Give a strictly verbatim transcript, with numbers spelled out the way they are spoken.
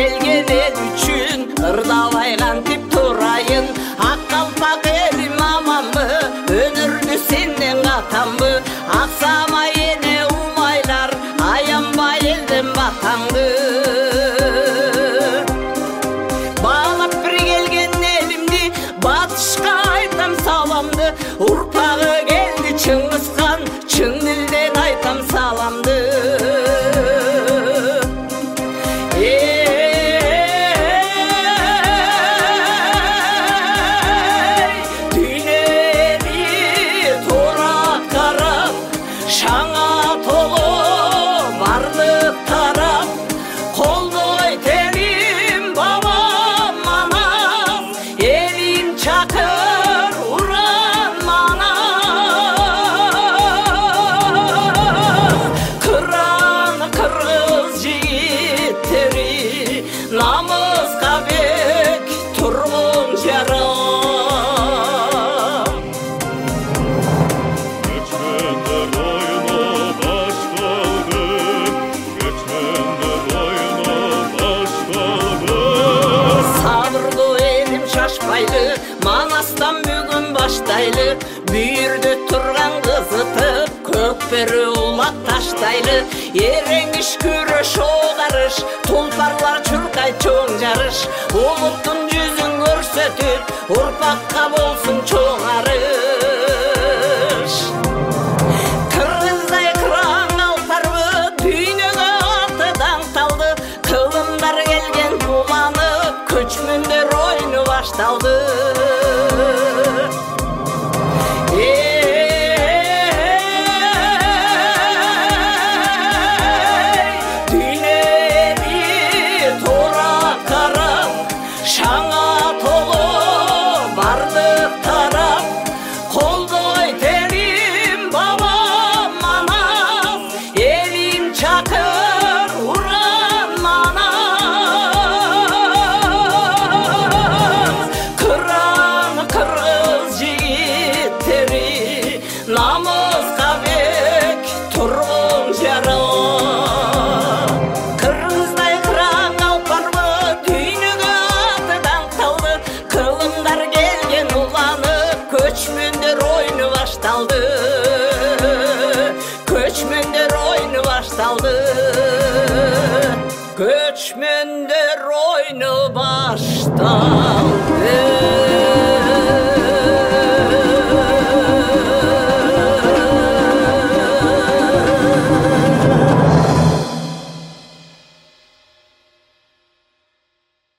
келген ел үчүн ырдабай кантип турайын ак калпак элим аманбы өнөрдү сенден катамбы аксамай эне умайлар аянбай элден батаңды баалап бир келген элимди батышка айтам саламды урпагы келди Чыңгызхан чын дилден айтам саламды намыска бек тургун жарам көчмөндөр ойно башталды көчмөндөр ойно башталды сабырдуу элим шашпайлы манастан бүгүн баштайлы бүйүрдө турган кызытып көкпөрү улап таштайлы эреңиш күрөш огарыш тулпарлар чуркай чоң жарыш улуттун жүзүн көрсөтүп урпакка болсун чоң арыш кыргыздай кыраң алпарбы дүйнөгө аты даңталды кылымдар келген уланып көчмөндөр ойну башталды намыска бек тургун жарам кыргыздай кыраң алпарбы дүйнөгө аты даңталды кылымдар келген уланып көчмөндөр ойну башталды көчмөндөр ойну башталды көчмөндөр ойну башталды